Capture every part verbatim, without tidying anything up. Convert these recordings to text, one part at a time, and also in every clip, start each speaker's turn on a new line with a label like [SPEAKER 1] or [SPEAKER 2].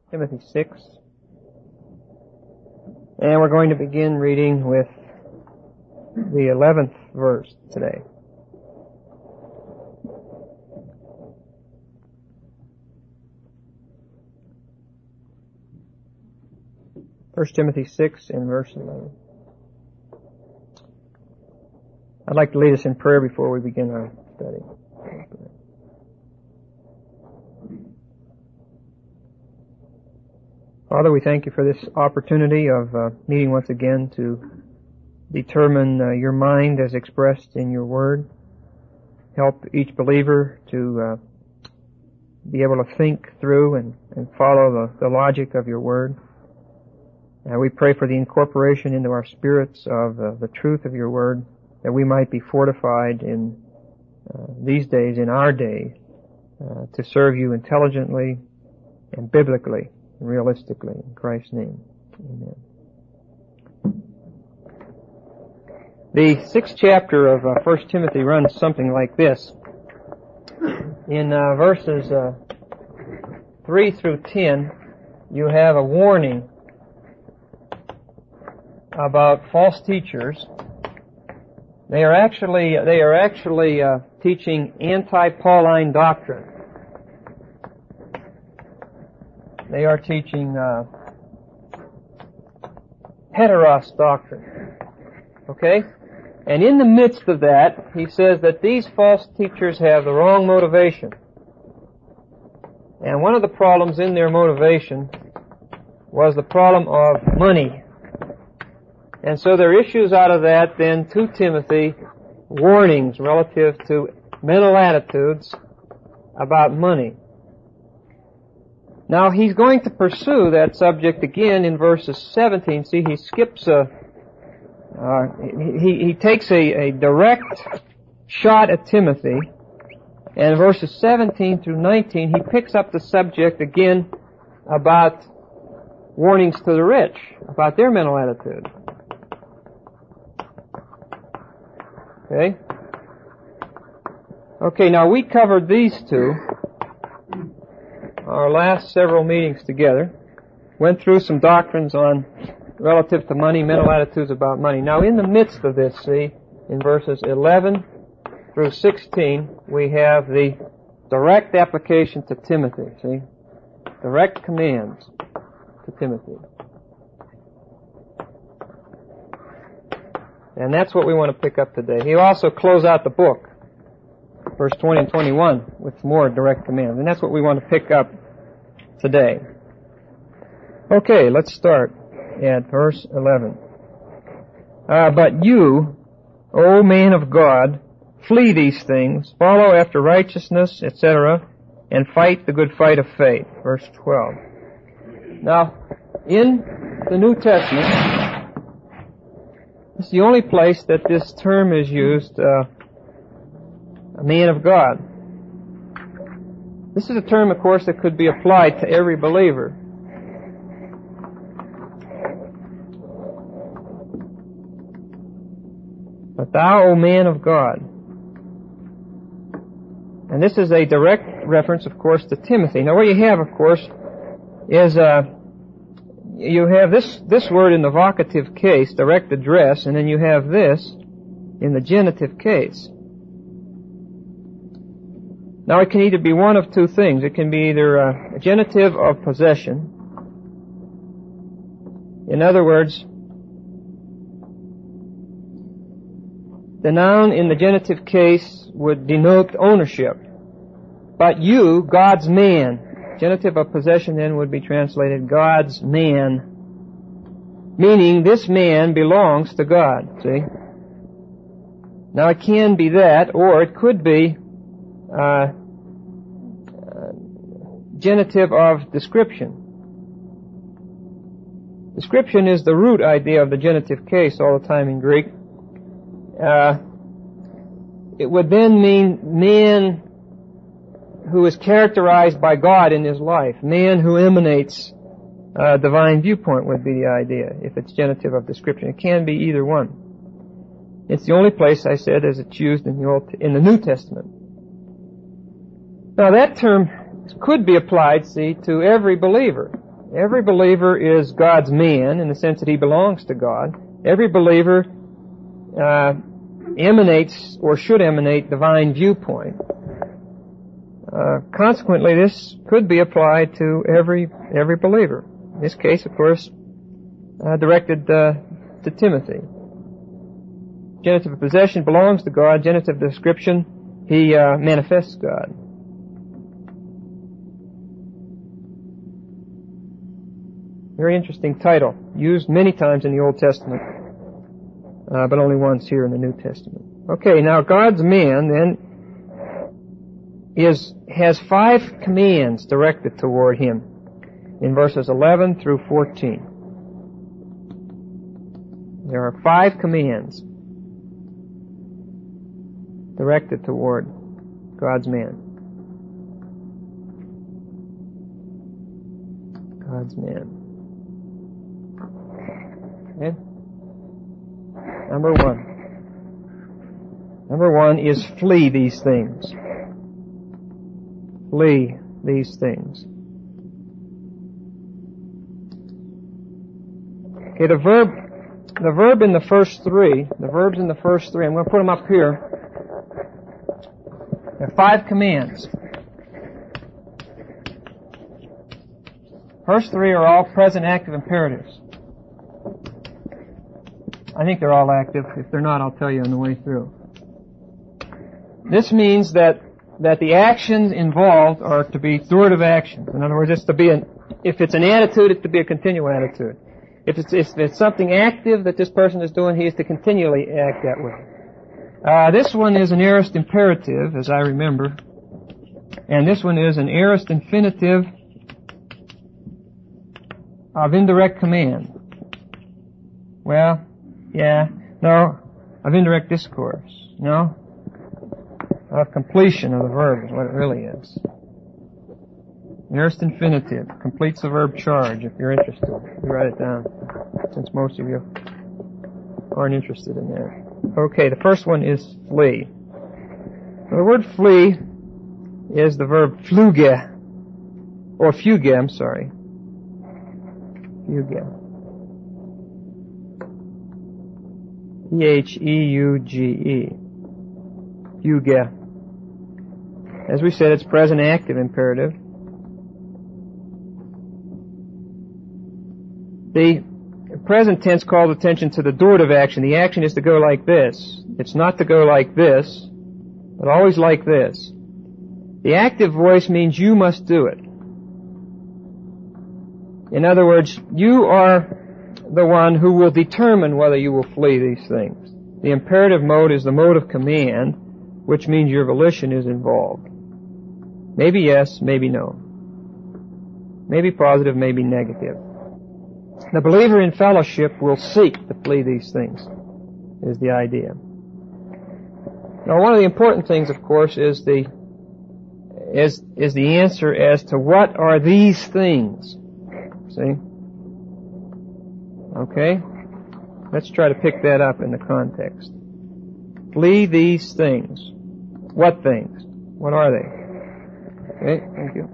[SPEAKER 1] Timothy six. And we're going to begin reading with the eleventh verse today. First Timothy six and verse eleven. I'd like to lead us in prayer before we begin our study. Father, we thank you for this opportunity of uh, meeting once again to determine uh, your mind as expressed in your word. Help each believer to uh, be able to think through and, and follow the, the logic of your word. Uh, we pray for the incorporation into our spirits of uh, the truth of your word, that we might be fortified in uh, these days, in our day, uh, to serve you intelligently and biblically and realistically. In Christ's name, amen. The sixth chapter of uh, First Timothy runs something like this. In uh, verses uh, three through ten, you have a warning about false teachers. They are actually they are actually uh, teaching anti-Pauline doctrine. They are teaching uh, heteros doctrine. Okay? And in the midst of that, he says that these false teachers have the wrong motivation. And one of the problems in their motivation was the problem of money. And so there are issues out of that then to Timothy, warnings relative to mental attitudes about money. Now he's going to pursue that subject again in verses seventeen. See, he skips a, uh, he, he takes a, a direct shot at Timothy, and in verses seventeen through nineteen he picks up the subject again about warnings to the rich, about their mental attitude. Okay? Okay, now we covered these two our last several meetings together. Went through some doctrines on relative to money, mental attitudes about money. Now in the midst of this, see, in verses eleven through sixteen, we have the direct application to Timothy, see? Direct commands to Timothy. And that's what we want to pick up today. He'll also close out the book, verse twenty and twenty-one, with more direct commands. And that's what we want to pick up today. Okay, let's start at verse eleven. Uh, but you, O man of God, flee these things, follow after righteousness, et cetera, and fight the good fight of faith. Verse twelve. Now, in the New Testament, it's the only place that this term is used, uh, a man of God. This is a term, of course, that could be applied to every believer. But thou, O man of God. And this is a direct reference, of course, to Timothy. Now, what you have, of course, is uh, you have this this word in the vocative case, direct address, and then you have this in the genitive case. Now, it can either be one of two things. It can be either a genitive of possession. In other words, the noun in the genitive case would denote ownership. But you, God's man, genitive of possession then would be translated God's man, meaning this man belongs to God, see? Now it can be that, or it could be uh, uh, genitive of description. Description is the root idea of the genitive case all the time in Greek. Uh, it would then mean man who is characterized by God in his life. Man who emanates a divine viewpoint would be the idea, if it's genitive of description. It can be either one. It's the only place, I said, as it's used in the Old, in the New Testament. Now that term could be applied, see, to every believer. every believer is God's man in the sense that he belongs to God. Every believer uh, emanates or should emanate divine viewpoint. Uh, consequently, this could be applied to every every believer. In this case, of course, uh, directed uh, to Timothy. Genitive of possession belongs to God. Genitive of description, he uh, manifests God. Very interesting title, used many times in the Old Testament, uh, but only once here in the New Testament. Okay, now God's man then is has five commands directed toward him in verses eleven through fourteen. There are five commands directed toward God's man. God's man. Okay? Number one. Number one is flee these things. Flee these things. Okay, the verb, the verb in the first three, the verbs in the first three, I'm going to put them up here. There are five commands. First three are all present active imperatives. I think they're all active. If they're not, I'll tell you on the way through. This means that that the actions involved are to be thwartive actions. In other words, it's to be an, if it's an attitude, it's to be a continual attitude. If it's, if it's something active that this person is doing, he is to continually act that way. Uh, this one is an aorist imperative, as I remember. And this one is an aorist infinitive of indirect command. Well, yeah, no, of indirect discourse. No? Of completion of the verb is what it really is. Aorist infinitive completes the verb charge. If you're interested, you write it down, since most of you aren't interested in that. Okay, the first one is flee. Now, the word flee is the verb fluge, or fuge, I'm sorry. Fuge. P H E U G E. Fuge. As we said, it's present active imperative. The present tense calls attention to the dative action. The action is to go like this. It's not to go like this, but always like this. The active voice means you must do it. In other words, you are the one who will determine whether you will flee these things. The imperative mode is the mode of command, which means your volition is involved. Maybe yes, maybe no. Maybe positive, maybe negative. The believer in fellowship will seek to flee these things, is the idea. Now, one of the important things, of course, is the is is the answer as to what are these things. See? Okay? Let's try to pick that up in the context. Flee these things. What things? What are they? Okay, thank you.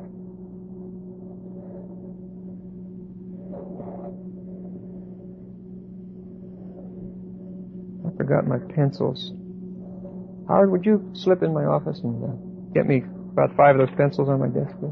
[SPEAKER 1] I forgot my pencils. Howard, would you slip in my office and uh, get me about five of those pencils on my desk, please?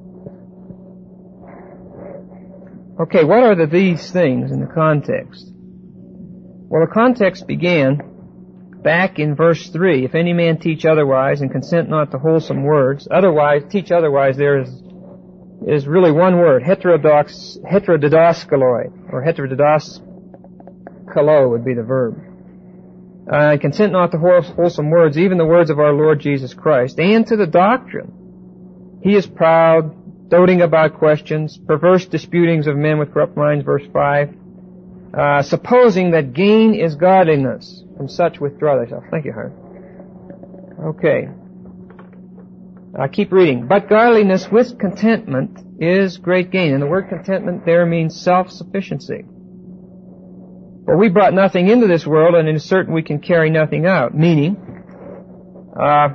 [SPEAKER 1] Okay, what are the these things in the context? Well, the context began back in verse three. If any man teach otherwise and consent not to wholesome words, otherwise, teach otherwise, there is is really one word, heterodox, heterodidaskaloi, or heterodidascalo would be the verb. Uh, consent not to wholesome words, even the words of our Lord Jesus Christ, and to the doctrine. He is proud, doting about questions, perverse disputings of men with corrupt minds, verse five, uh, supposing that gain is godliness, and such withdraw thyself. Thank you, Howard. Okay. I keep reading. But godliness with contentment is great gain. And the word contentment there means self-sufficiency. For we brought nothing into this world, and it is certain we can carry nothing out. Meaning, uh,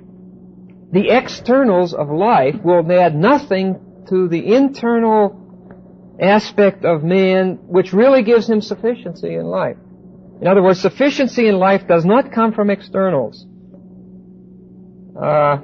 [SPEAKER 1] the externals of life will add nothing to the internal aspect of man which really gives him sufficiency in life. In other words, sufficiency in life does not come from externals. Uh,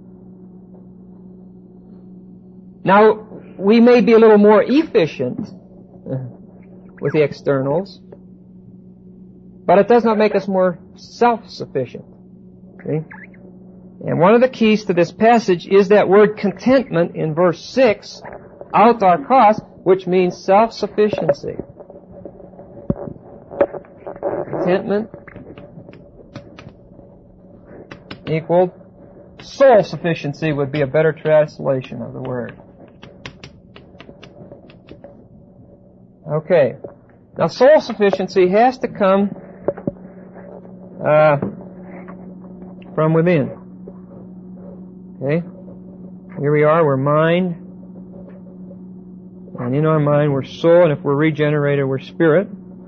[SPEAKER 1] now, we may be a little more efficient with the externals, but it does not make us more self-sufficient. Okay? And one of the keys to this passage is that word contentment in verse six, autarkos, which means self-sufficiency. Contentment equaled soul sufficiency would be a better translation of the word. Okay. Now, soul sufficiency has to come uh, from within. Okay? Here we are, we're mind. And in our mind, we're soul, and if we're regenerated, we're spirit.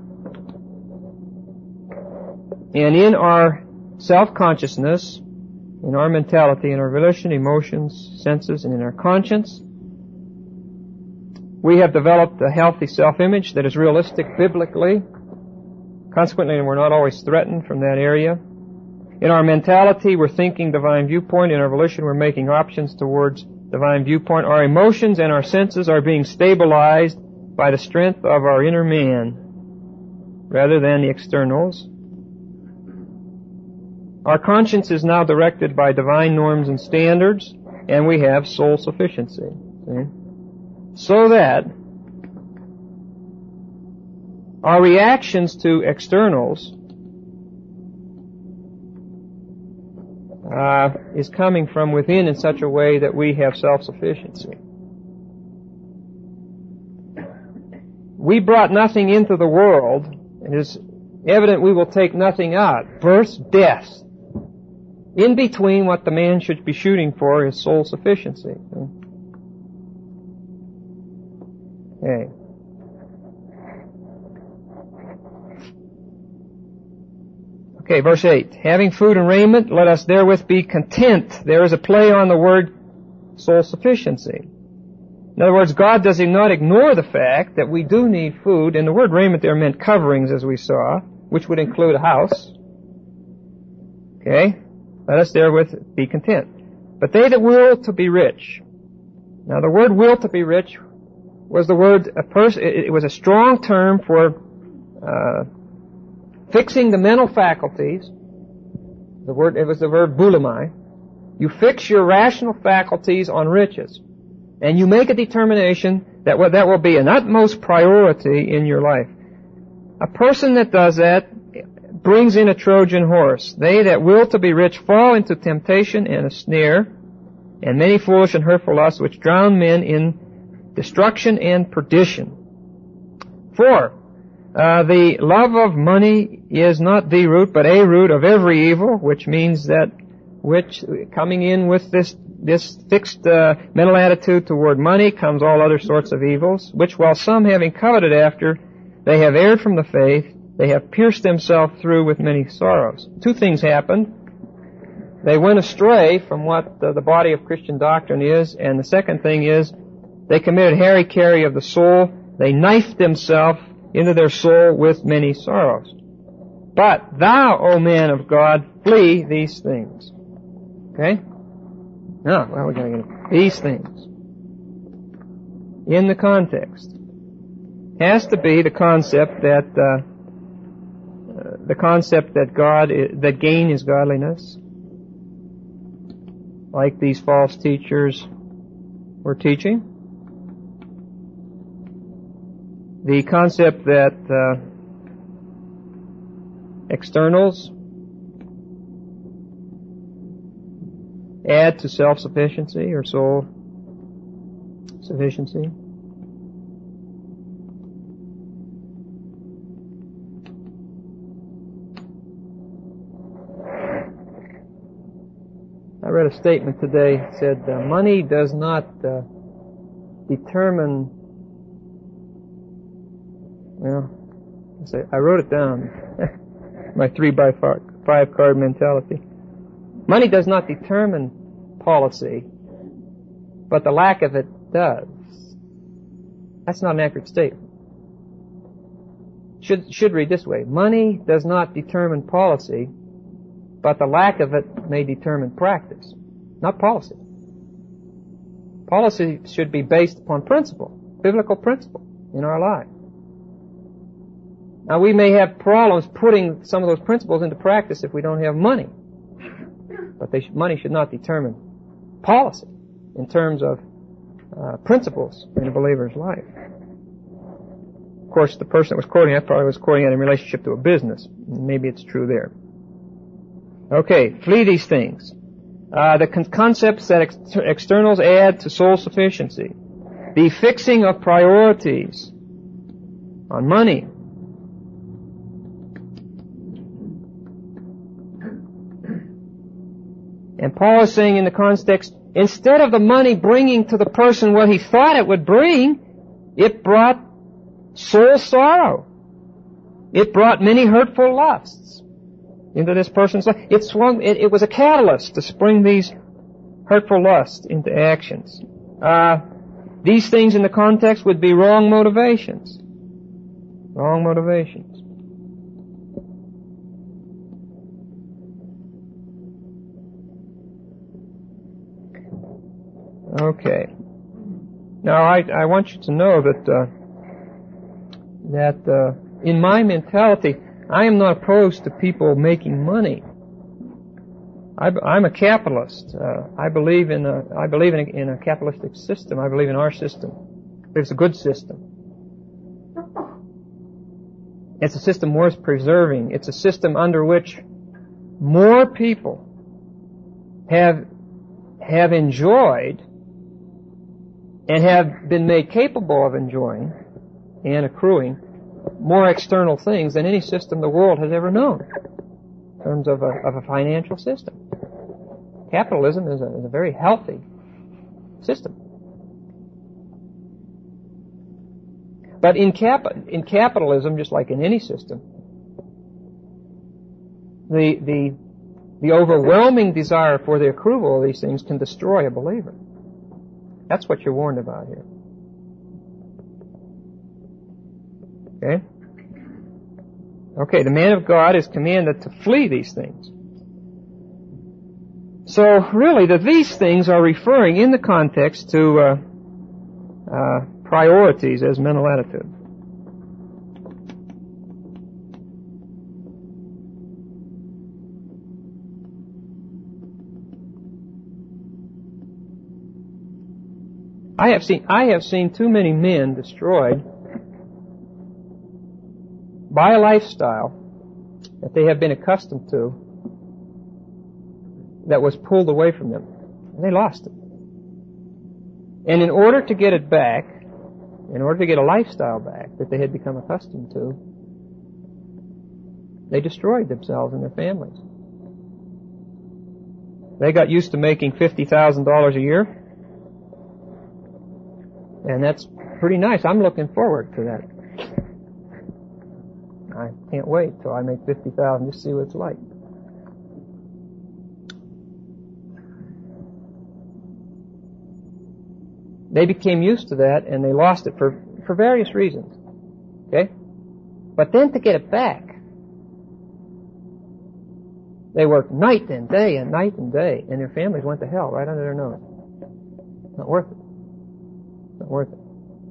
[SPEAKER 1] And in our self-consciousness, in our mentality, in our volition, emotions, senses, and in our conscience, we have developed a healthy self-image that is realistic biblically. Consequently, we're not always threatened from that area. In our mentality, we're thinking divine viewpoint. In our volition, we're making options towards divine viewpoint. Our emotions and our senses are being stabilized by the strength of our inner man rather than the externals. Our conscience is now directed by divine norms and standards, and we have soul sufficiency. See? So that our reactions to externals uh, is coming from within in such a way that we have self-sufficiency. We brought nothing into the world. It is evident we will take nothing out. Births, deaths. In between, what the man should be shooting for is soul sufficiency. Okay. Okay, verse eight. Having food and raiment, let us therewith be content. There is a play on the word soul sufficiency. In other words, God does not ignore the fact that we do need food, and the word raiment there meant coverings, as we saw, which would include a house. Okay? Let us therewith be content. But they that will to be rich. Now, the word will to be rich was the word, a person, it was a strong term for uh, fixing the mental faculties. The word, it was the verb boulimai. You fix your rational faculties on riches. And you make a determination that well, that will be an utmost priority in your life. A person that does that brings in a Trojan horse. They that will to be rich fall into temptation and a snare, and many foolish and hurtful lusts which drown men in destruction and perdition. For uh, the love of money is not the root, but a root of every evil, which means that which coming in with this this fixed uh, mental attitude toward money comes all other sorts of evils, which while some having coveted after, they have erred from the faith, they have pierced themselves through with many sorrows. Two things happened. They went astray from what the, the body of Christian doctrine is, and the second thing is they committed hara-kiri of the soul. They knifed themselves into their soul with many sorrows. But thou, O man of God, flee these things. Okay? Now, well, we're going to get these things. In the context. Has to be the concept that, uh, uh, the concept that God, is, that gain is godliness. Like these false teachers were teaching. The concept that uh, externals add to self-sufficiency or soul sufficiency. I read a statement today that said, uh, money does not uh, determine, well, I say, I wrote it down, my three by five card mentality. Money does not determine policy, but the lack of it does. That's not an accurate statement. Should, should read this way. Money does not determine policy, but the lack of it may determine practice, not policy. Policy should be based upon principle, biblical principle in our life. Now, we may have problems putting some of those principles into practice if we don't have money. But they should, money should not determine policy in terms of uh, principles in a believer's life. Of course, the person that was quoting that probably was quoting it in relationship to a business. Maybe it's true there. Okay, flee these things. Uh, the con- concepts that ex- externals add to soul sufficiency. The fixing of priorities on money. And Paul is saying in the context, instead of the money bringing to the person what he thought it would bring, it brought soul sorrow. It brought many hurtful lusts into this person's life. It swung, it, it was a catalyst to spring these hurtful lusts into actions. Uh, these things in the context would be wrong motivations. Wrong motivations. Okay. Now, I, I want you to know that uh, that uh, in my mentality, I am not opposed to people making money. I, I'm a capitalist. Uh, I believe in a I believe in a, in a capitalistic system. I believe in our system. It's a good system. It's a system worth preserving. It's a system under which more people have have enjoyed and have been made capable of enjoying and accruing more external things than any system the world has ever known in terms of a, of a financial system. Capitalism is a, is a very healthy system. But in, cap, in capitalism, just like in any system, the, the, the overwhelming desire for the accrual of these things can destroy a believer. That's what you're warned about here. Okay? Okay, the man of God is commanded to flee these things. So, really, the these things are referring in the context to uh, uh, priorities as mental attitude. I have seen I have seen too many men destroyed by a lifestyle that they have been accustomed to that was pulled away from them. And they lost it. And in order to get it back, in order to get a lifestyle back that they had become accustomed to, they destroyed themselves and their families. They got used to making fifty thousand dollars a year. And that's pretty nice. I'm looking forward to that. I can't wait till I make fifty thousand just to see what it's like. They became used to that and they lost it for, for various reasons. Okay? But then to get it back, they worked night and day and night and day, and their families went to hell right under their nose. Not worth it. Not worth it.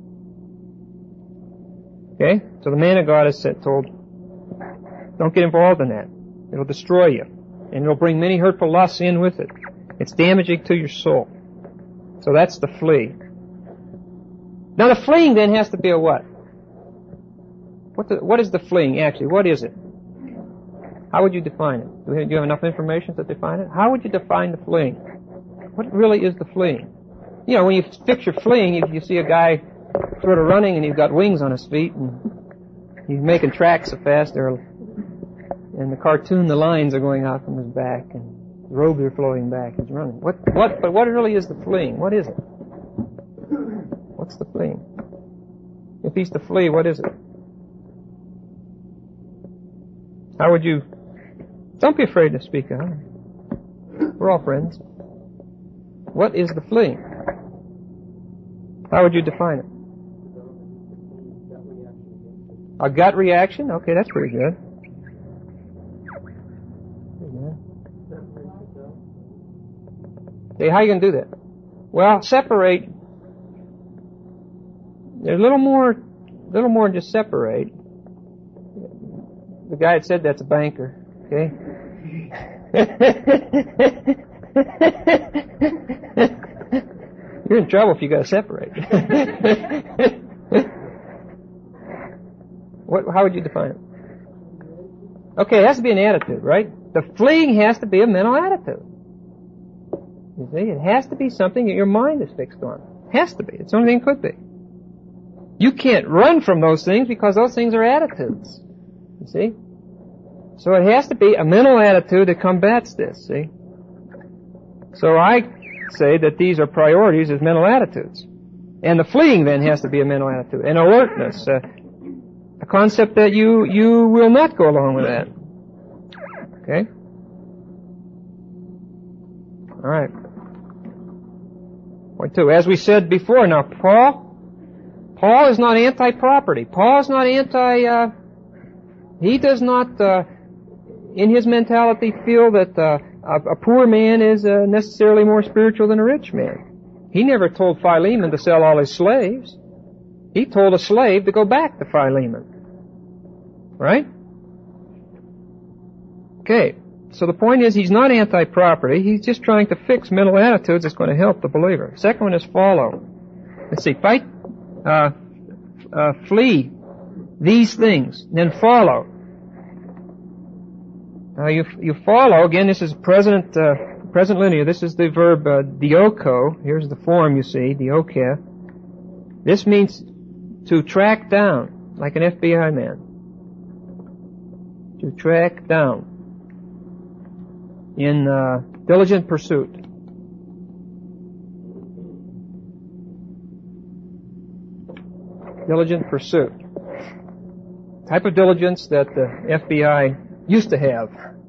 [SPEAKER 1] Okay? So the man of God is told, don't get involved in that. It'll destroy you. And it'll bring many hurtful lusts in with it. It's damaging to your soul. So that's the flee. Now the fleeing then has to be a what? What, the, what is the fleeing actually? What is it? How would you define it? Do you have enough information to define it? How would you define the fleeing? What really is the fleeing? You know, when you picture fleeing, you, you see a guy sort of running and he's got wings on his feet and he's making tracks so fast there. In the cartoon, the lines are going out from his back and the robes are flowing back. He's running. What, what, but what really is the fleeing? What is it? What's the fleeing? If he's to flee, what is it? How would you... Don't be afraid to speak out. We're all friends. What is the fleeing? How would you define it? A gut reaction? Okay, that's pretty good. Okay, how are you going to do that? Well, separate. There's a little more, little more than just separate. The guy that said that's a banker. Okay. You're in trouble if you got to separate. What? How would you define it? Okay, it has to be an attitude, right? The fleeing has to be a mental attitude. You see, it has to be something that your mind is fixed on. It has to be. It's the only thing it could be. You can't run from those things because those things are attitudes. You see? So it has to be a mental attitude that combats this, see? So I say that these are priorities as mental attitudes. And the fleeing then has to be a mental attitude. And alertness, uh, a concept that you, you will not go along with that. Okay? All right. Point two. As we said before, now Paul, Paul is not anti-property. Paul is not anti, uh, he does not, uh, in his mentality feel that, uh, a, a poor man is uh, necessarily more spiritual than a rich man. He never told Philemon to sell all his slaves. He told a slave to go back to Philemon. Right? Okay. So the point is, he's not anti-property. He's just trying to fix mental attitudes that's going to help the believer. Second one is follow. Let's see. Fight, uh, uh, flee these things, then follow. Now you you follow. Again, this is present uh, present linear. This is the verb uh, dioko. Here's the form you see, dioke. This means to track down, like an F B I man. To track down. In uh, diligent pursuit. Diligent pursuit. Type of diligence that the F B I used to have.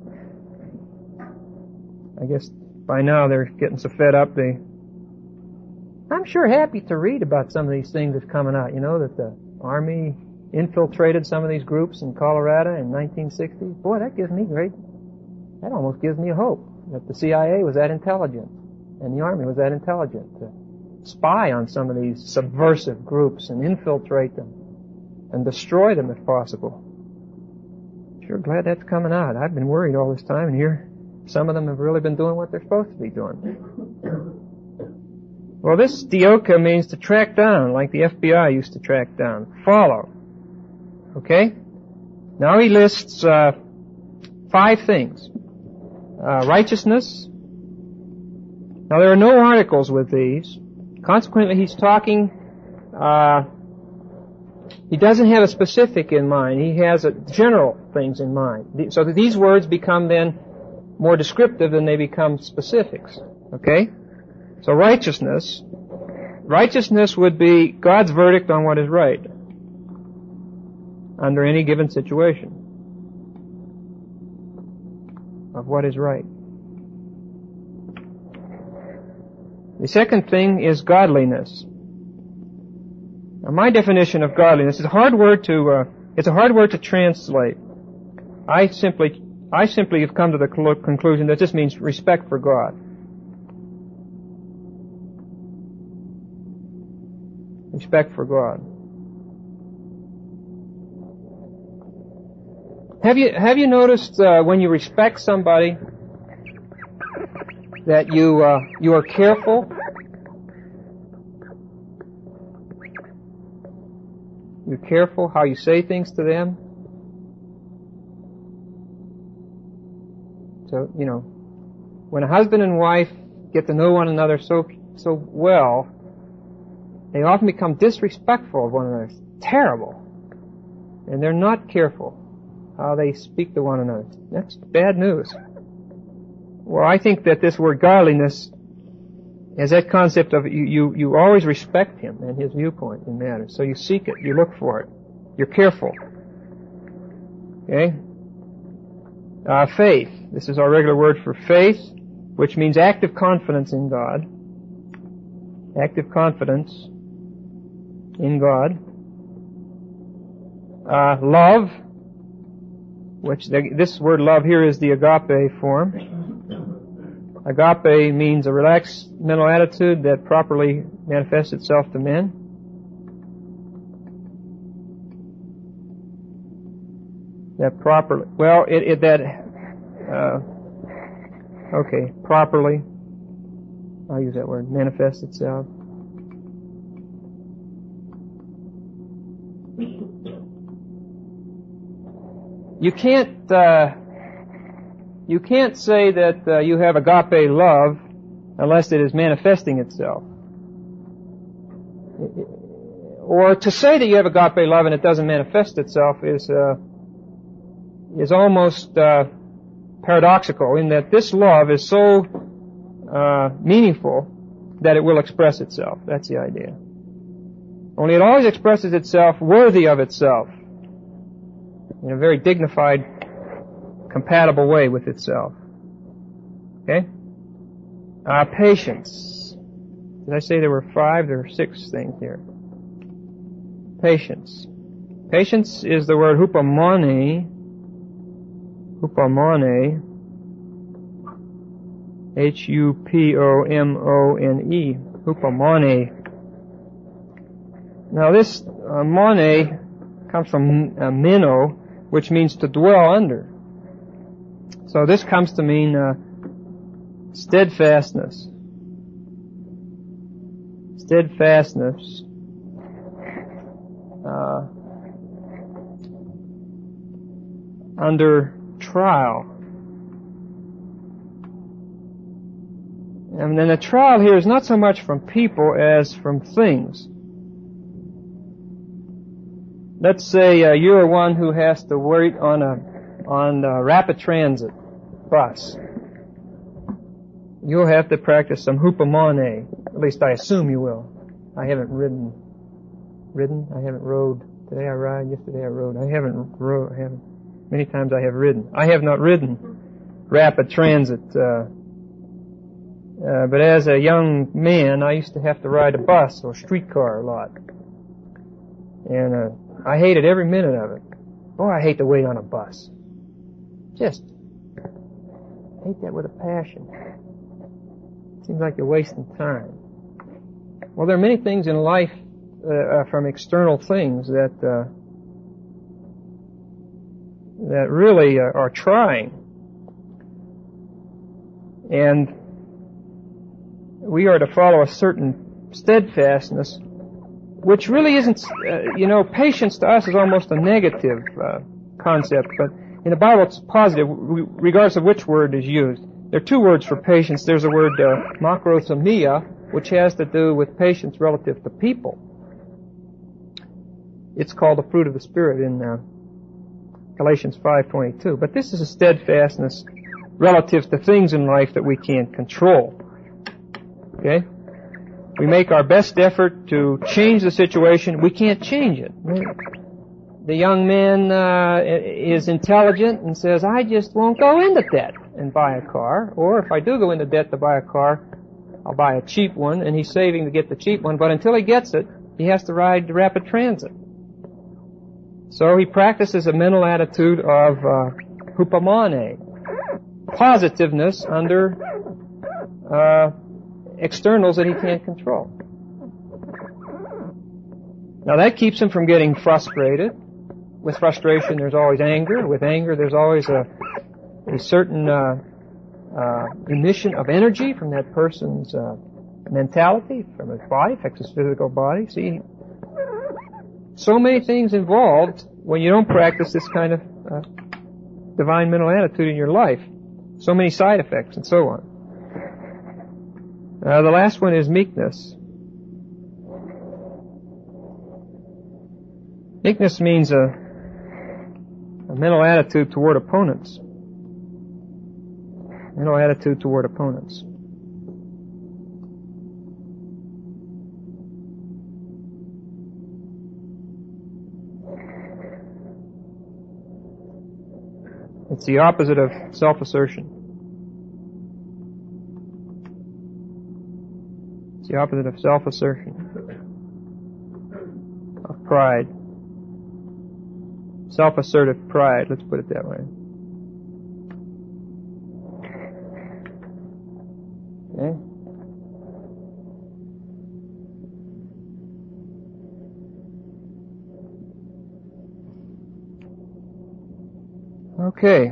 [SPEAKER 1] I guess by now they're getting so fed up they... I'm sure happy to read about some of these things that's coming out. You know, that the Army infiltrated some of these groups in Colorado in nineteen sixty. Boy, that gives me great... That almost gives me hope that the C I A was that intelligent and the Army was that intelligent to spy on some of these subversive groups and infiltrate them and destroy them if possible. Sure glad that's coming out. I've been worried all this time, and here some of them have really been doing what they're supposed to be doing. Well, this dioka means to track down, like the F B I used to track down. Follow. Okay? Now he lists uh, five things. Uh, righteousness. Now there are no articles with these. Consequently, he's talking, uh, he doesn't have a specific in mind. He has a general things in mind. So that these words become then more descriptive than they become specifics. Okay? So righteousness. Righteousness would be God's verdict on what is right under any given situation. Of what is right. The second thing is godliness. Now, my definition of godliness is a hard word to uh, it's a hard word to translate. I simply I simply have come to the conclusion that this means respect for God. Respect for God. Have you have you noticed uh, when you respect somebody that you uh, you are careful? You're careful how you say things to them. So you know, when a husband and wife get to know one another so so well, they often become disrespectful of one another. It's terrible, and they're not careful how they speak to one another. That's bad news. Well, I think that this word godliness is that concept of you, you, you always respect him and his viewpoint in matters. So you seek it, you look for it, you're careful. Okay? Uh, faith. This is our regular word for faith, which means active confidence in God. Active confidence in God. uh, love, which the, this word love here is the agape form. Agape means a relaxed mental attitude that properly manifests itself to men. That properly, well, it, it that, uh, okay, properly, I'll use that word, manifests itself. You can't, uh, you can't say that uh, you have agape love unless it is manifesting itself. Or to say that you have agape love and it doesn't manifest itself is, uh, is almost, uh, paradoxical in that this love is so, uh, meaningful that it will express itself. That's the idea. Only it always expresses itself worthy of itself, in a very dignified, compatible way with itself. Okay? Uh, patience. Did I say there were five? There were six things here. Patience. Patience is the word hupomone. Hupomone. H U P O M O N E. Hupomone. Now this uh, mone comes from uh, meno, which means to dwell under. So this comes to mean uh, steadfastness. Steadfastness. Uh, under trial. And then the trial here is not so much from people as from things. Let's say uh, you're one who has to wait on a on a rapid transit bus. You'll have to practice some hupomone. At least I assume you will. I haven't ridden. Ridden? I haven't rode. Today I ride. Yesterday I rode. I haven't rode. I haven't. Many times I have ridden. I have not ridden rapid transit. Uh, uh, but as a young man, I used to have to ride a bus or streetcar a lot. And uh, I hated every minute of it. Oh, I hate to wait on a bus. Just hate that with a passion. Seems like you're wasting time. Well, there are many things in life uh, uh, from external things that uh, that really uh, are trying, and we are to follow a certain steadfastness, which really isn't, uh, you know, patience to us is almost a negative uh, concept, but in the Bible it's positive, regardless of which word is used. There are two words for patience. There's a word, uh, makrothumia, which has to do with patience relative to people. It's called the fruit of the Spirit in uh, Galatians five twenty-two. But this is a steadfastness relative to things in life that we can't control. Okay? We make our best effort to change the situation. We can't change it. The young man uh, is intelligent and says, I just won't go into debt and buy a car. Or if I do go into debt to buy a car, I'll buy a cheap one, and he's saving to get the cheap one. But until he gets it, he has to ride rapid transit. So he practices a mental attitude of uh, hupomone, positiveness under uh, externals that he can't control. Now that keeps him from getting frustrated. With frustration, there's always anger. With anger, there's always a, a certain uh, uh, emission of energy from that person's uh, mentality, from his body, affects his physical body. See, so many things involved when you don't practice this kind of uh, divine mental attitude in your life. So many side effects and so on. Uh, the last one is meekness. Meekness means a, a mental attitude toward opponents. Mental attitude toward opponents. It's the opposite of self-assertion. It's the opposite of self-assertion, of pride. Self-assertive pride, let's put it that way. Okay. Okay.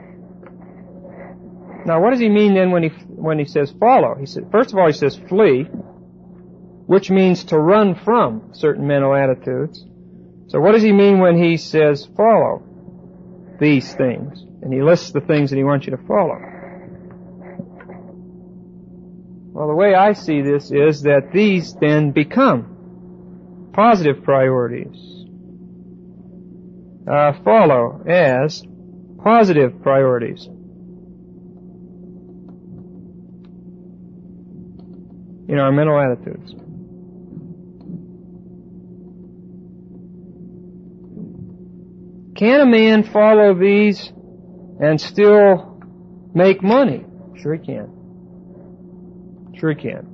[SPEAKER 1] Now, what does he mean then when he when he says follow? He said, first of all, he says flee, which means to run from certain mental attitudes. So, what does he mean when he says follow these things? And he lists the things that he wants you to follow. Well, the way I see this is that these then become positive priorities. Uh, follow as positive priorities. In our mental attitudes. Can a man follow these and still make money? Sure he can. Sure he can.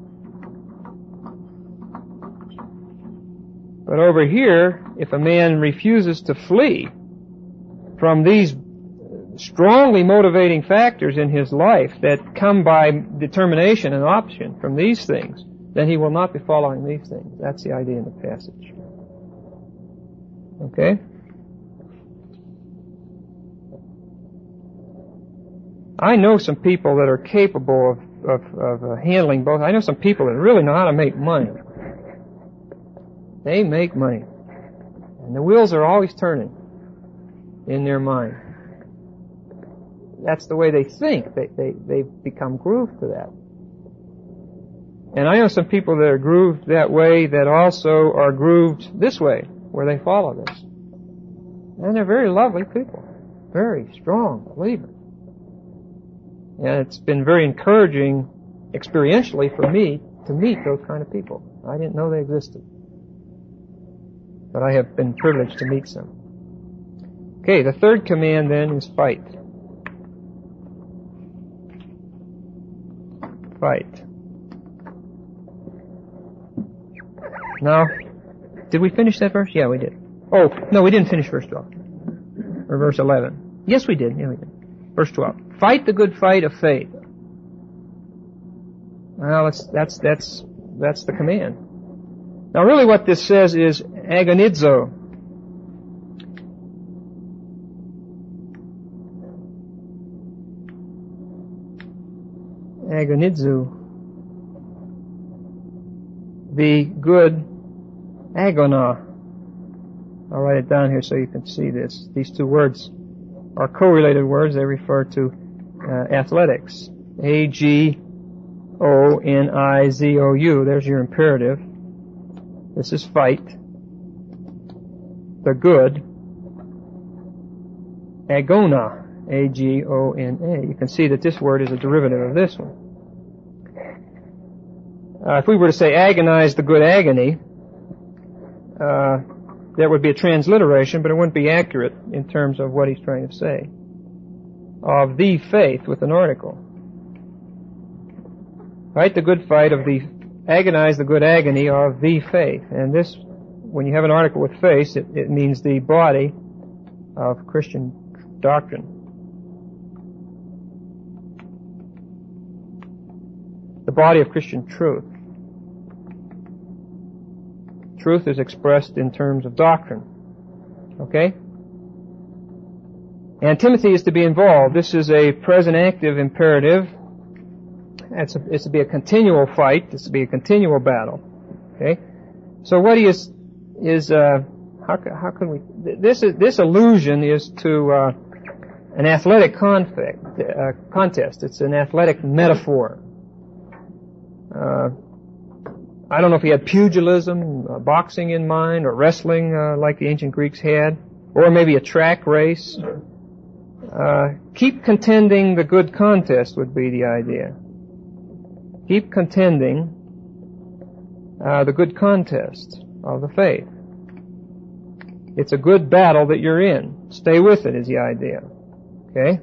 [SPEAKER 1] But over here, if a man refuses to flee from these strongly motivating factors in his life that come by determination and option from these things, then he will not be following these things. That's the idea in the passage. Okay? I know some people that are capable of, of, of uh, handling both. I know some people that really know how to make money. They make money. And the wheels are always turning in their mind. That's the way they think. They, they, they've become grooved to that. And I know some people that are grooved that way that also are grooved this way, where they follow this. And they're very lovely people. Very strong believers. And it's been very encouraging experientially for me to meet those kind of people. I didn't know they existed. But I have been privileged to meet some. Okay, the third command then is fight. Fight. Now, did we finish that verse? Yeah, we did. Oh, no, we didn't finish verse twelve. Or verse eleven. Yes, we did. Yeah, we did. Verse twelve. Fight the good fight of faith. Well, that's, that's, that's, that's the command. Now really what this says is agonizo. Agonizo. The good agona. I'll write it down here so you can see this. These two words are correlated words. They refer to uh, athletics. A G O N I Z O U. There's your imperative. This is fight. The good. Agona. A G O N A. You can see that this word is a derivative of this one. Uh, if we were to say agonize the good agony, uh, that would be a transliteration, but it wouldn't be accurate in terms of what he's trying to say. Of the faith with an article. Fight the good fight of the, agonize the good agony of the faith. And this, when you have an article with faith, it, it means the body of Christian doctrine. The body of Christian truth. Truth is expressed in terms of doctrine. Okay? And Timothy is to be involved. This is a present active imperative. It's, a, it's to be a continual fight. It's to be a continual battle. Okay? So what he is, is, uh, how, how can we, this is, this allusion is to, uh, an athletic conflict, uh, contest. It's an athletic metaphor. Uh, I don't know if he had pugilism, uh, boxing in mind, or wrestling uh, like the ancient Greeks had, or maybe a track race. Uh, keep contending the good contest would be the idea. Keep contending uh, the good contest of the faith. It's a good battle that you're in. Stay with it is the idea. Okay?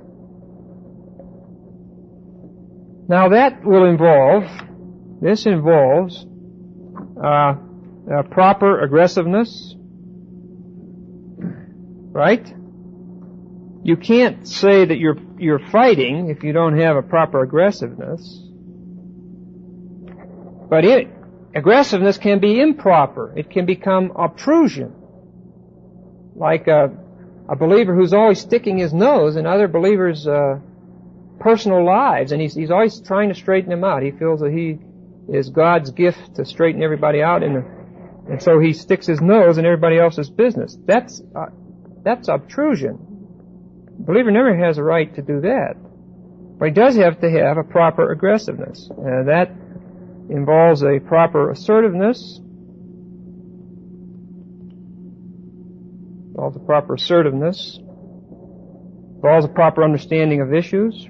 [SPEAKER 1] Now that will involve, this involves Uh, uh, proper aggressiveness, Right? You can't say that you're you're fighting if you don't have a proper aggressiveness. But it, aggressiveness can be improper. It can become obtrusion. Like a, a believer who's always sticking his nose in other believers' uh, personal lives, and he's, he's always trying to straighten them out. He feels that he is God's gift to straighten everybody out, and, and so he sticks his nose in everybody else's business. That's uh, that's obtrusion. The believer never has a right to do that. But he does have to have a proper aggressiveness. Uh, that involves a proper assertiveness, involves a proper assertiveness, involves a proper understanding of issues.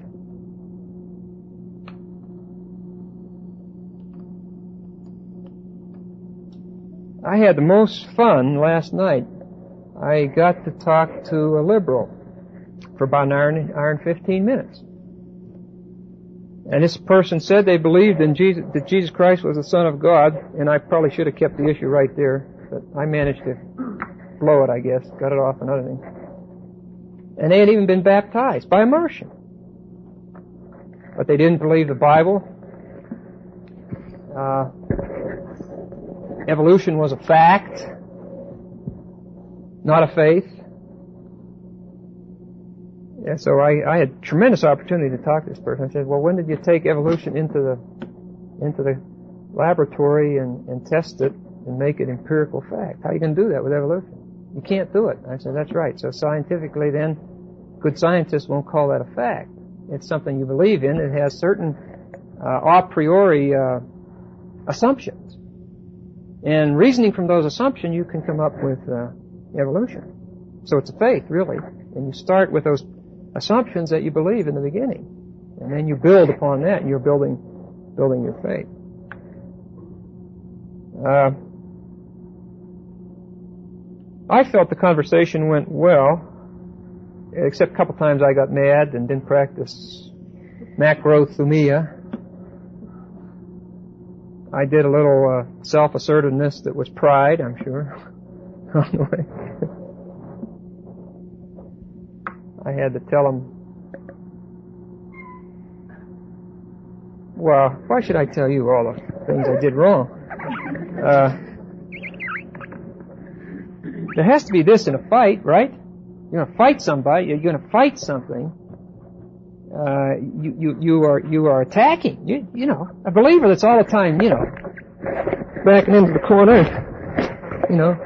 [SPEAKER 1] I had the most fun last night. I got to talk to a liberal for about an hour and, hour and fifteen minutes. And this person said they believed in Jesus, that Jesus Christ was the Son of God, and I probably should have kept the issue right there, but I managed to blow it, I guess, got it off another thing. And they had even been baptized by immersion. But they didn't believe the Bible. Uh, evolution was a fact, not a faith. And so I, I had tremendous opportunity to talk to this person. I said, well, when did you take evolution into the into the laboratory and, and test it and make it empirical fact? How are you going to do that with evolution? You can't do it. I said, that's right. So scientifically then, good scientists won't call that a fact. It's something you believe in. It has certain uh, a priori uh, assumptions. And reasoning from those assumptions, you can come up with uh, evolution. So it's a faith, really. And you start with those assumptions that you believe in the beginning. And then you build upon that, and you're building building your faith. Uh, I felt the conversation went well, except a couple times I got mad and didn't practice macrothumia. I did a little uh, self-assertiveness that was pride, I'm sure. I had to tell him, well, why should I tell you all the things I did wrong? Uh, there has to be this in a fight, right? You're going to fight somebody, you're going to fight something. Uh, you, you, you are, you are attacking. You, you know, a believer that's all the time, you know, backing into the corner, you know,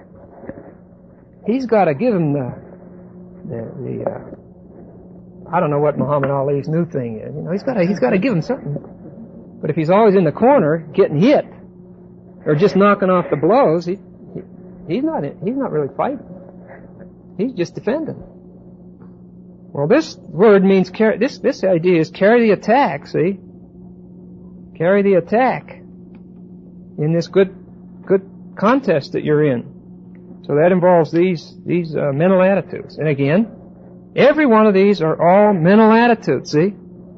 [SPEAKER 1] he's got to give him the, The, the uh, I don't know what Muhammad Ali's new thing is. You know, he's got to he's got to give him something. But if he's always in the corner getting hit or just knocking off the blows, he, he he's not he's not really fighting. He's just defending. Well, this word means carry. This this idea is carry the attack. See, carry the attack in this good good contest that you're in. So that involves these these uh, mental attitudes. And again, every one of these are all mental attitudes, see?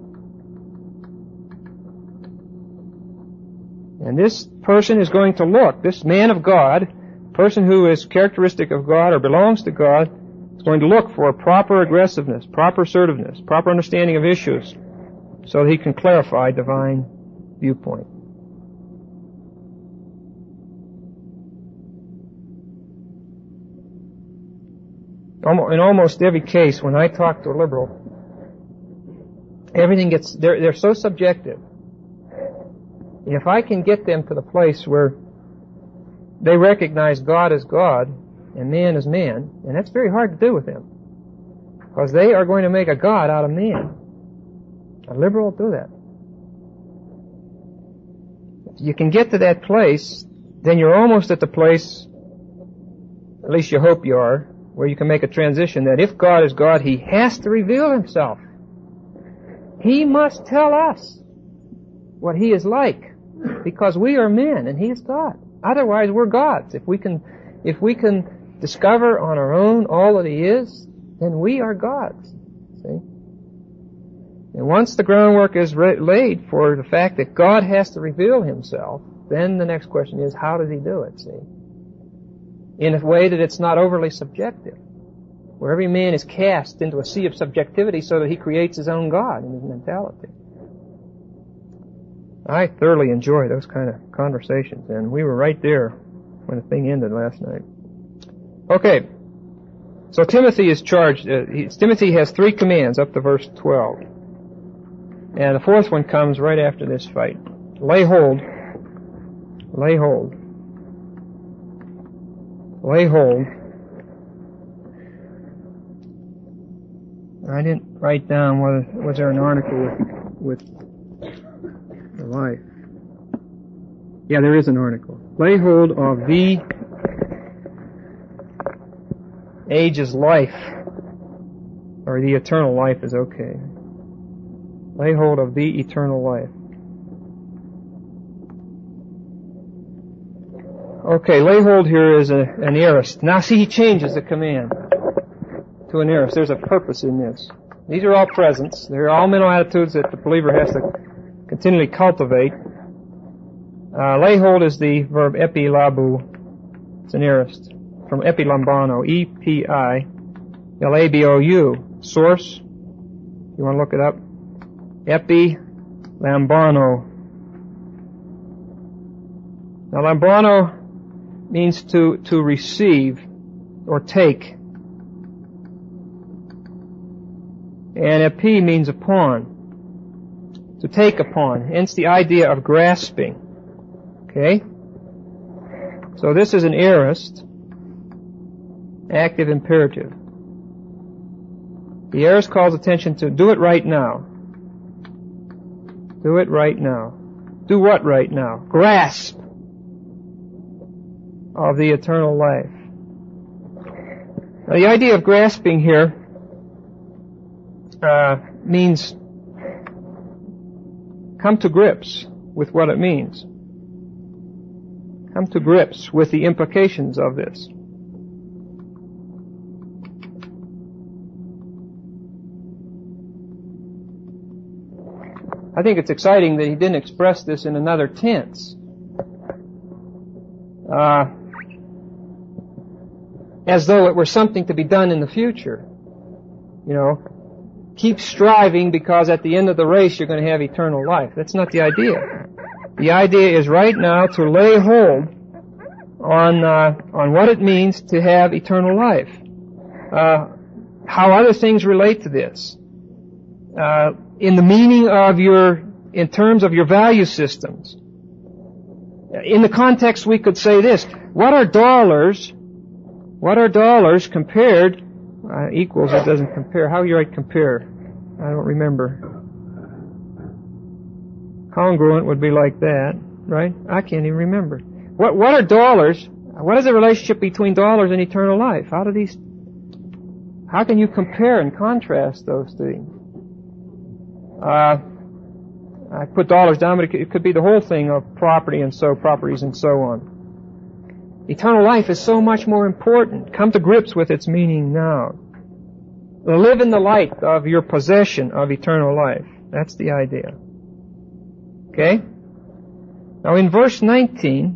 [SPEAKER 1] And this person is going to look, this man of God, person who is characteristic of God or belongs to God, is going to look for proper aggressiveness, proper assertiveness, proper understanding of issues, so that he can clarify divine viewpoint. In almost every case, when I talk to a liberal, everything gets, they're, they're so subjective. And if I can get them to the place where they recognize God as God and man as man, and that's very hard to do with them, because they are going to make a God out of man. A liberal will do that. If you can get to that place, then you're almost at the place, at least you hope you are, where you can make a transition that if God is God, He has to reveal Himself. He must tell us what He is like, because we are men and He is God. Otherwise, we're gods. If we can, if we can discover on our own all that He is, then we are gods. See? And once the groundwork is re- laid for the fact that God has to reveal Himself, then the next question is, how does He do it? See? In a way that it's not overly subjective. where every man is cast into a sea of subjectivity so that he creates his own God in his mentality. I thoroughly enjoy those kind of conversations, and we were right there when the thing ended last night. Okay, so Timothy is charged. Uh, he, Timothy has three commands up to verse twelve. And the fourth one comes right after this fight. Lay hold. Lay hold. Lay hold. I didn't write down whether was there an article with, with the life. Yeah, there is an article. Lay hold of the age's life, or the eternal life is okay. Lay hold of the eternal life. Okay, lay hold here is a, an aorist. Now see, he changes the command to an aorist. There's a purpose in this. These are all presents. They're all mental attitudes that the believer has to continually cultivate. Uh, lay hold is the verb epilabu. It's an aorist. From epilambano, E P I L A B O U. Source, you want to look it up? Epilambano. Now, lambano means to, to receive or take. And epi means upon. To take upon. Hence the idea of grasping. Okay? So this is an aorist. Active imperative. The aorist calls attention to do it right now. Do it right now. Do what right now? Grasp of the eternal life. Now, the idea of grasping here uh, means come to grips with what it means. Come to grips with the implications of this. I think it's exciting that he didn't express this in another tense. Uh, as though it were something to be done in the future. You know, keep striving because at the end of the race you're going to have eternal life. That's not the idea. The idea is right now to lay hold on uh, on what it means to have eternal life. Uh, how other things relate to this. Uh, in the meaning of your, in terms of your value systems. In the context we could say this, what are dollars, what are dollars compared, uh, equals, it doesn't compare, how you write compare? I don't remember. Congruent would be like that, right? I can't even remember. What, what are dollars, what is the relationship between dollars and eternal life? How do these, how can you compare and contrast those things? Uh, I put dollars down, but it could, it could be the whole thing of property and so, properties and so on. Eternal life is so much more important. Come to grips with its meaning now. Live in the light of your possession of eternal life. That's the idea. Okay? Now in verse nineteen,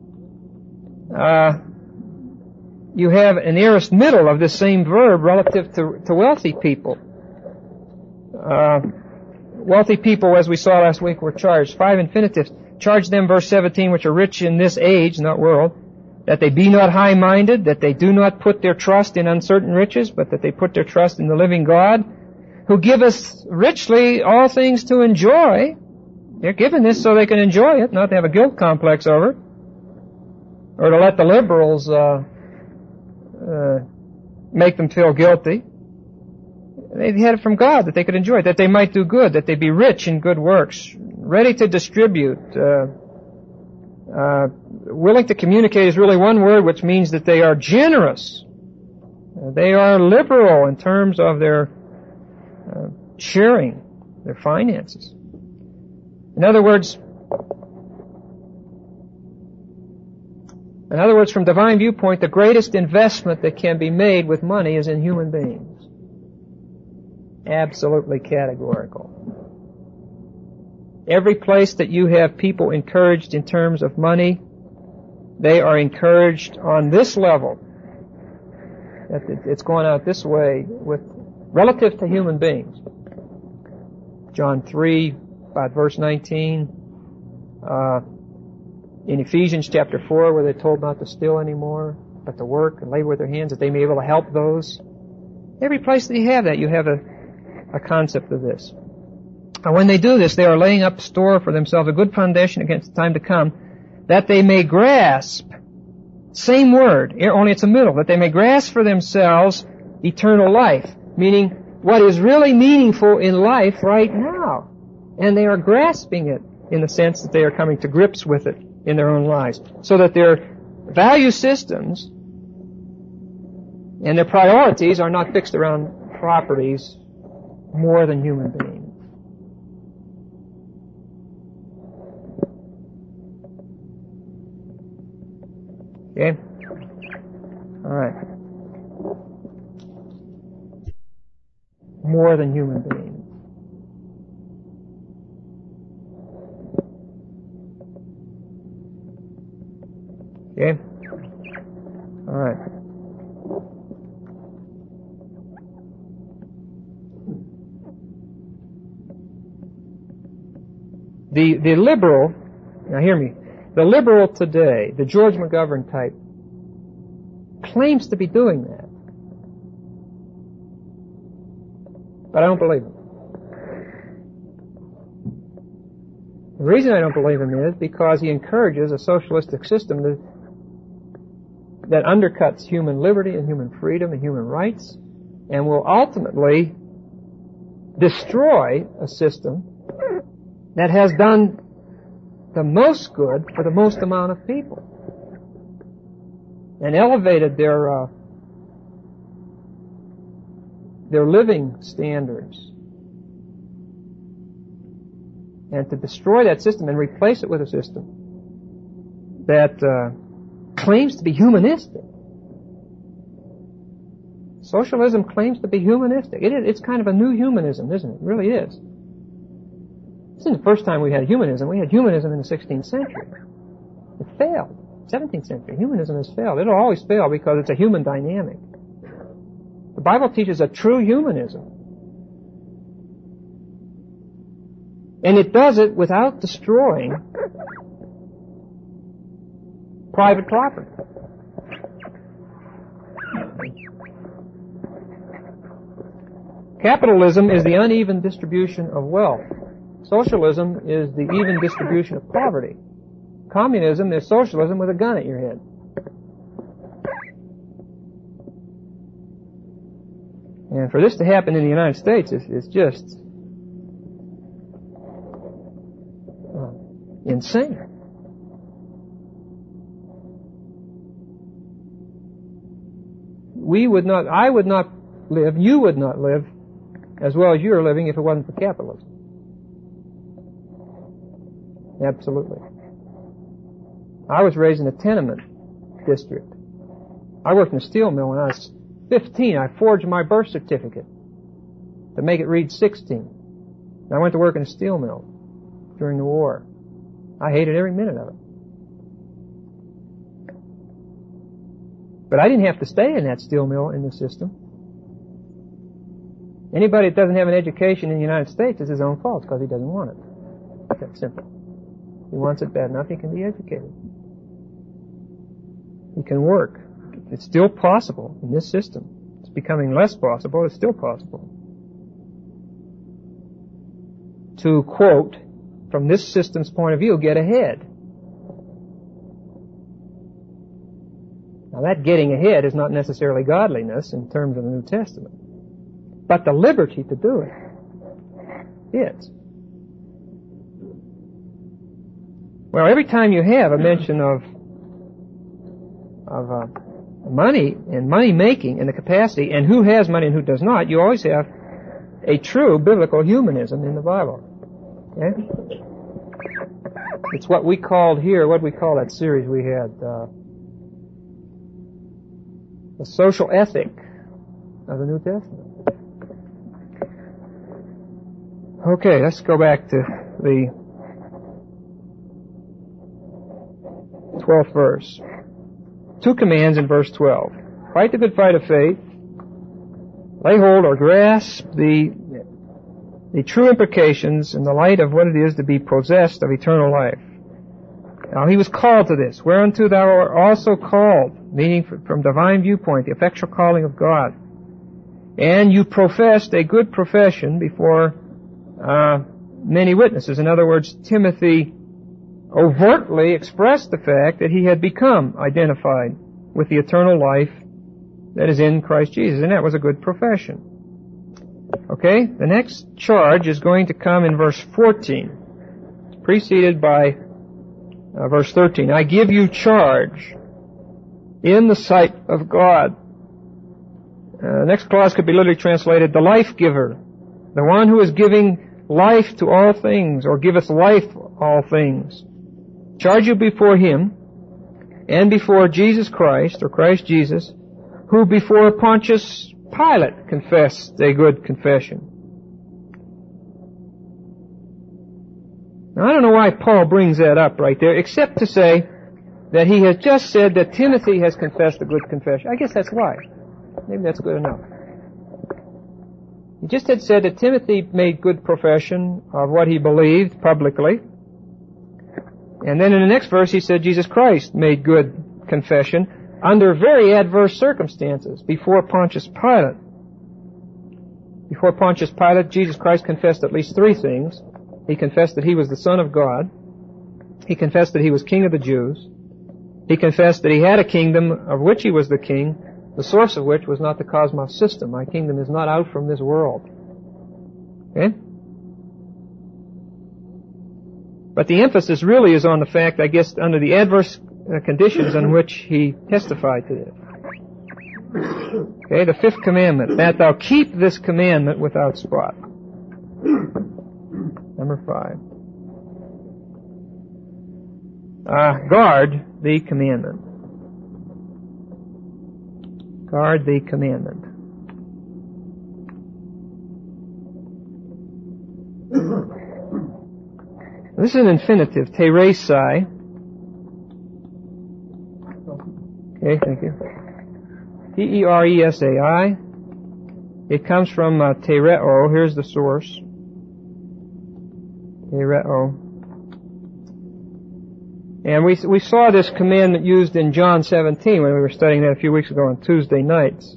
[SPEAKER 1] uh, you have an aorist middle of this same verb relative to, to wealthy people. Uh, Wealthy people, as we saw last week, were charged. Five infinitives. Charge them, verse seventeen, which are rich in this age, not world, that they be not high-minded, that they do not put their trust in uncertain riches, but that they put their trust in the living God, who giveth richly all things to enjoy. They're given this so they can enjoy it, not to have a guilt complex over it, or to let the liberals uh, uh, make them feel guilty. They had it from God that they could enjoy it, that they might do good, that they be rich in good works, ready to distribute, uh, uh, willing to communicate is really one word, which means that they are generous. Uh, they are liberal in terms of their uh, sharing their finances. In other words, in other words, from divine viewpoint, the greatest investment that can be made with money is in human beings. Absolutely categorical. Every place that you have people encouraged in terms of money, they are encouraged on this level. That it's going out this way with relative to human beings. John three, about verse nineteen. Uh, in Ephesians chapter four, where they're told not to steal anymore, but to work and labor with their hands, that they may be able to help those. Every place that you have that, you have a, a concept of this. And when they do this, they are laying up store for themselves a good foundation against the time to come, that they may grasp, same word, only it's a middle, that they may grasp for themselves eternal life, meaning what is really meaningful in life right now. And they are grasping it in the sense that they are coming to grips with it in their own lives, so that their value systems and their priorities are not fixed around properties more than human beings. Okay? All right. More than human beings. Okay? All right. The, the liberal, now hear me, the liberal today, the George McGovern type, claims to be doing that. But I don't believe him. The reason I don't believe him is because he encourages a socialistic system that, that undercuts human liberty and human freedom and human rights, and will ultimately destroy a system that has done the most good for the most amount of people and elevated their uh, their living standards. And to destroy that system and replace it with a system that uh, claims to be humanistic. Socialism claims to be humanistic. It is, it's kind of a new humanism, isn't it? It really is. This isn't the first time we had humanism. We had humanism in the sixteenth century. It failed. seventeenth century. Humanism has failed. It'll always fail because it's a human dynamic. The Bible teaches a true humanism. And it does it without destroying private property. Capitalism is the uneven distribution of wealth. Socialism is the even distribution of poverty. Communism is socialism with a gun at your head. And for this to happen in the United States is, is just uh, insane. We would not, I would not live, you would not live as well as you're living if it wasn't for capitalism. Absolutely. I was raised in a tenement district. I worked in a steel mill when I was fifteen. I forged my birth certificate to make it read sixteen. And I went to work in a steel mill during the war. I hated every minute of it. But I didn't have to stay in that steel mill in the system. Anybody that doesn't have an education in the United States is his own fault because he doesn't want it. It's that simple. He wants it bad enough, he can be educated. He can work. It's still possible in this system. It's becoming less possible. It's still possible. To quote, from this system's point of view, get ahead. Now that getting ahead is not necessarily godliness in terms of the New Testament. But the liberty to do it is. Well, every time you have a mention of of uh, money and money making and the capacity and who has money and who does not, you always have a true biblical humanism in the Bible. Okay? It's what we called here, what we call that series we had, uh, the social ethic of the New Testament. Okay, let's go back to the twelfth verse. Two commands in verse twelve. fight the good fight of faith, lay hold or grasp the, the true implications in the light of what it is to be possessed of eternal life. Now he was called to this, whereunto thou art also called, meaning from divine viewpoint, the effectual calling of God. And you professed a good profession before uh, many witnesses. In other words, Timothy overtly expressed the fact that he had become identified with the eternal life that is in Christ Jesus, and that was a good profession. Okay, the next charge is going to come in verse fourteen. It's preceded by uh, verse thirteen. I give you charge in the sight of God. Uh, the next clause could be literally translated, the life giver, the one who is giving life to all things, or giveth life all things. Charge you before him, and before Jesus Christ, or Christ Jesus, who before Pontius Pilate confessed a good confession. Now, I don't know why Paul brings that up right there, except to say that he has just said that Timothy has confessed a good confession. I guess that's why. Maybe that's good enough. He just had said that Timothy made good profession of what he believed publicly. And then in the next verse he said Jesus Christ made good confession under very adverse circumstances before Pontius Pilate. Before Pontius Pilate, Jesus Christ confessed at least three things. He confessed that he was the Son of God. He confessed that he was King of the Jews. He confessed that he had a kingdom of which he was the king, the source of which was not the cosmos system. My kingdom is not out from this world. Okay? But the emphasis really is on the fact, I guess, under the adverse uh, conditions in which he testified to this. Okay, the fifth commandment, that thou keep this commandment without spot. Number five. Uh, guard the commandment. Guard the commandment. This is an infinitive, teresai. Okay, thank you. T E R E S A I. It comes from uh, tereo. Here's the source. Tereo. And we we saw this commandment used in John seventeen when we were studying that a few weeks ago on Tuesday nights.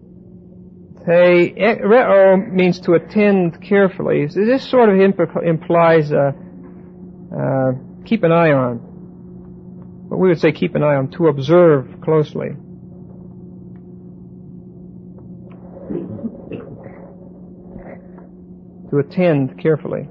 [SPEAKER 1] Tereo means to attend carefully. So this sort of imp- implies uh, uh, keep an eye on. What we would say keep an eye on, to observe closely. To attend carefully.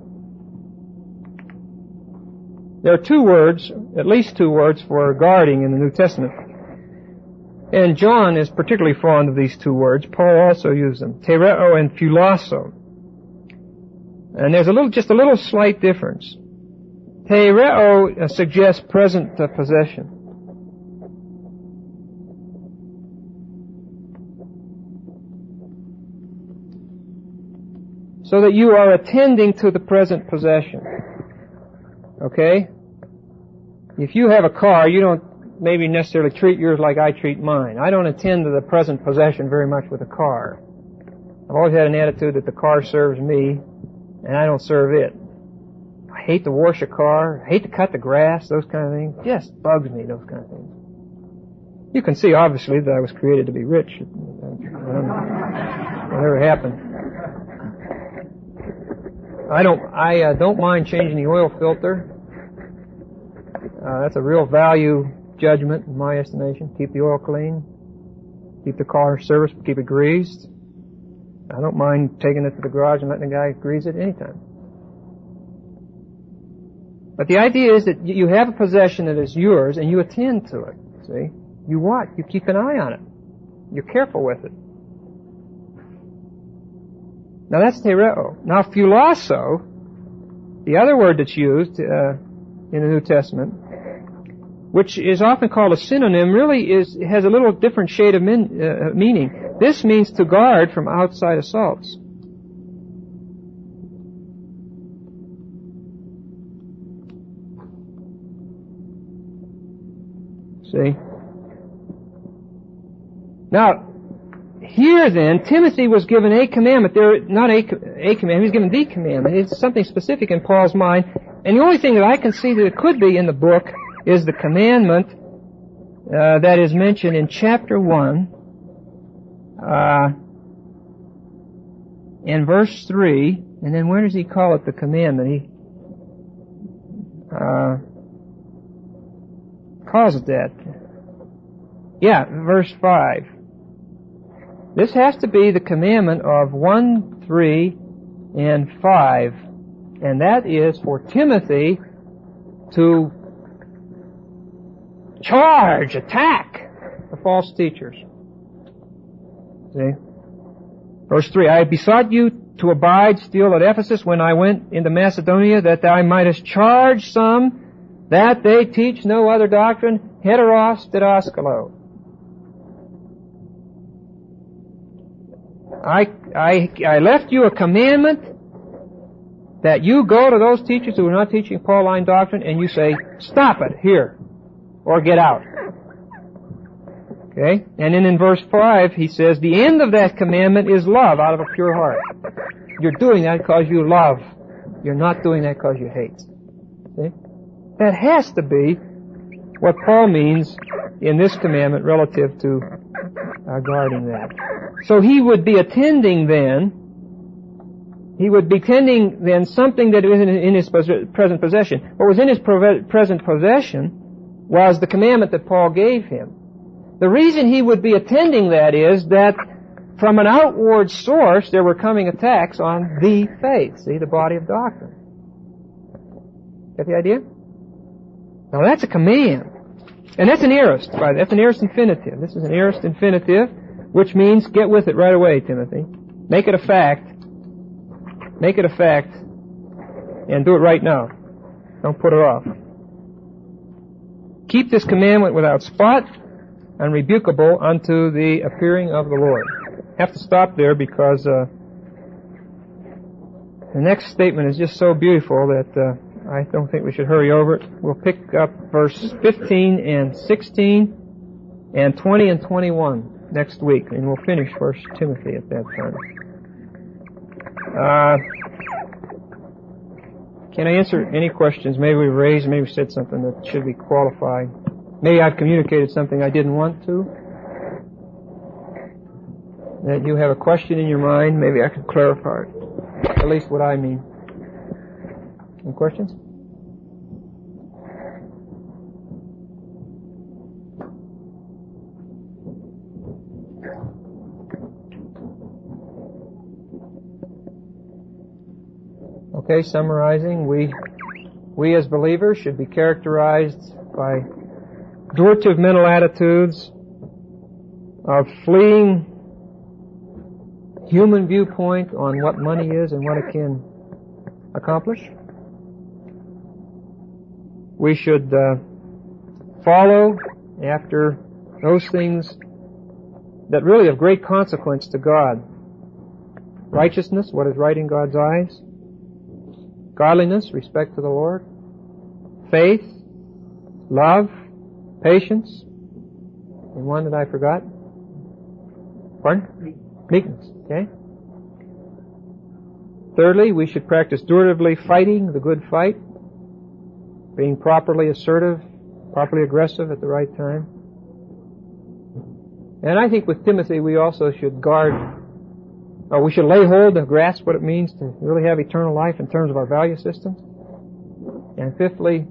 [SPEAKER 1] There are two words, at least two words, for guarding in the New Testament. And John is particularly fond of these two words. Paul also used them. Tereo and phulasso. And there's a little, just a little slight difference. Tereo uh, suggests present uh, possession. So that you are attending to the present possession. Okay? If you have a car, you don't maybe necessarily treat yours like I treat mine. I don't attend to the present possession very much with a car. I've always had an attitude that the car serves me, and I don't serve it. I hate to wash a car, I hate to cut the grass, those kind of things. Just bugs me, those kind of things. You can see, obviously, that I was created to be rich. Whatever happened. I don't, I uh, don't mind changing the oil filter. Uh, that's a real value judgment in my estimation. Keep the oil clean. Keep the car serviced, keep it greased. I don't mind taking it to the garage and letting the guy grease it anytime. But the idea is that you have a possession that is yours and you attend to it. See? You what? You keep an eye on it. You're careful with it. Now that's tereo. Now phulasso, the other word that's used uh, in the New Testament, which is often called a synonym, really is has a little different shade of min, uh, meaning. This means to guard from outside assaults. See? Now, here then, Timothy was given a commandment. There, not a, a commandment, he was given the commandment. It's something specific in Paul's mind. And the only thing that I can see that it could be in the book is the commandment uh, that is mentioned in chapter one, uh, in verse three. And then where does he call it the commandment? He uh, calls it that. Yeah, verse five. This has to be the commandment of one, three, and five. And that is for Timothy to charge, attack the false teachers. See? Verse three, I besought you to abide still at Ephesus when I went into Macedonia, that thou mightest charge some that they teach no other doctrine, heteros didaskalo. I, I, I left you a commandment that you go to those teachers who are not teaching Pauline doctrine and you say, stop it here, or get out. Okay? And then in verse five, he says, the end of that commandment is love out of a pure heart. You're doing that because you love. You're not doing that because you hate. See? That has to be what Paul means in this commandment relative to uh, guarding that. So he would be attending then, he would be tending then something that was in his present possession. What was in his present possession was the commandment that Paul gave him. The reason he would be attending that is that from an outward source there were coming attacks on the faith, see, the body of doctrine. Get the idea? Now that's a command. And that's an aorist, by the way. That's an aorist infinitive. This is an aorist infinitive, which means get with it right away, Timothy. Make it a fact. Make it a fact. And do it right now. Don't put it off. Keep this commandment without spot, unrebukable unto the appearing of the Lord. Have to stop there because uh, the next statement is just so beautiful that uh, I don't think we should hurry over it. We'll pick up verse fifteen and sixteen and twenty and twenty-one next week, and we'll finish First Timothy at that time. Uh, can I answer any questions? Maybe we raised, maybe we said something that should be qualified. Maybe I've communicated something I didn't want to. That you have a question in your mind, maybe I can clarify it. At least what I mean. Any questions? Okay, summarizing, we we as believers should be characterized by exhortative mental attitudes of fleeing human viewpoint on what money is and what it can accomplish. We should uh, follow after those things that really have great consequence to God. Righteousness, what is right in God's eyes. Godliness, respect to the Lord. Faith, love, patience. And one that I forgot. Pardon? Meekness. Okay? Thirdly, we should practice durably fighting the good fight. Being properly assertive, properly aggressive at the right time. And I think with Timothy we also should guard, or we should lay hold and grasp what it means to really have eternal life in terms of our value systems. And fifthly,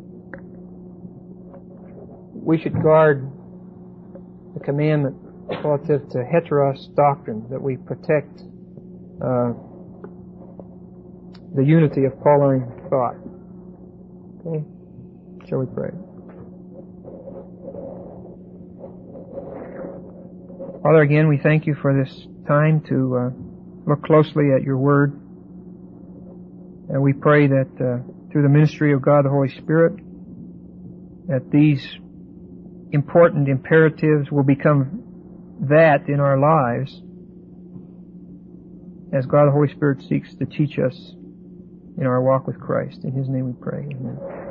[SPEAKER 1] we should guard the commandment relative to heteros doctrine, that we protect uh, the unity of Pauline thought. Okay? Shall we pray? Father, again, we thank you for this time to uh, look closely at your word. And we pray that uh, through the ministry of God the Holy Spirit, that these important imperatives will become that in our lives as God the Holy Spirit seeks to teach us in our walk with Christ. In His name we pray. Amen.